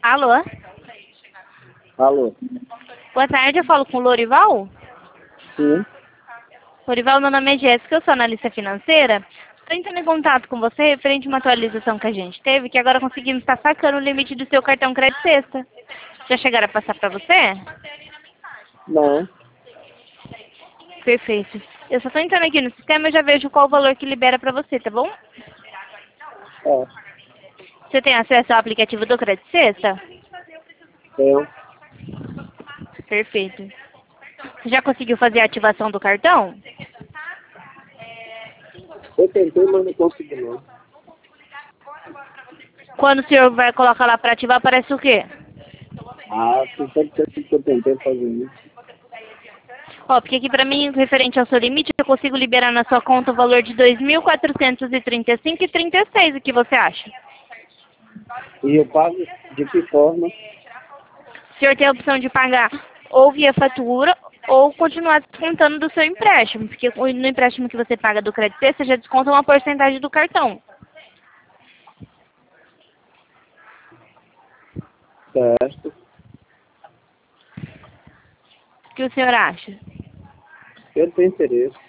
Alô? Alô? Boa tarde, eu falo com o Lorival? Sim. Lorival, meu nome é Jéssica, eu sou analista financeira. Estou entrando em contato com você referente a uma atualização que a gente teve, que agora conseguimos estar sacando o limite do seu cartão crédito sexta. Já chegaram a passar para você? Não. Perfeito. Eu só estou entrando aqui no sistema e já vejo qual o valor que libera para você, tá bom? É. Você tem acesso ao aplicativo do Crédito Sexta? Eu. Perfeito. Você já conseguiu fazer a ativação do cartão? Eu tentei, mas não consegui não. Quando o senhor vai colocar lá para ativar, aparece o quê? Ah, tem tanto tempo que eu tentei fazer isso. Ó, porque aqui pra mim, referente ao seu limite, eu consigo liberar na sua conta o valor de 2.435,36. O que você acha? E eu pago de que forma? O senhor tem a opção de pagar ou via fatura ou continuar descontando do seu empréstimo, porque no empréstimo que você paga do crédito C, você já desconta uma porcentagem do cartão. Certo. O que o senhor acha? Eu tenho interesse.